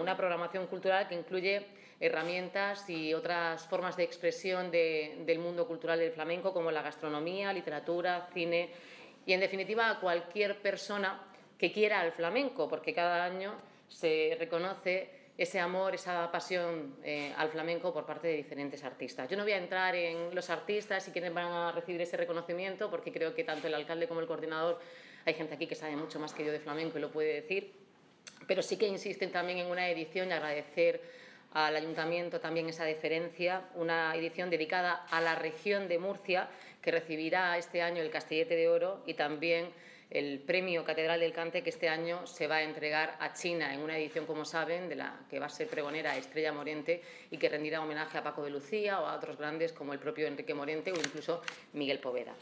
una programación cultural que incluye herramientas y otras formas de expresión del mundo cultural del flamenco, como la gastronomía, literatura, cine y, en definitiva, a cualquier persona que quiera al flamenco, porque cada año se reconoce ese amor, esa pasión al flamenco por parte de diferentes artistas. Yo no voy a entrar en los artistas y quiénes van a recibir ese reconocimiento, porque creo que tanto el alcalde como el coordinador, hay gente aquí que sabe mucho más que yo de flamenco y lo puede decir, pero sí que insisten también en una edición y agradecer al Ayuntamiento también esa deferencia, una edición dedicada a la región de Murcia, que recibirá este año el Castellete de Oro y también el premio Catedral del Cante, que este año se va a entregar a China en una edición, como saben, de la que va a ser pregonera Estrella Morente y que rendirá homenaje a Paco de Lucía o a otros grandes como el propio Enrique Morente o incluso Miguel Poveda.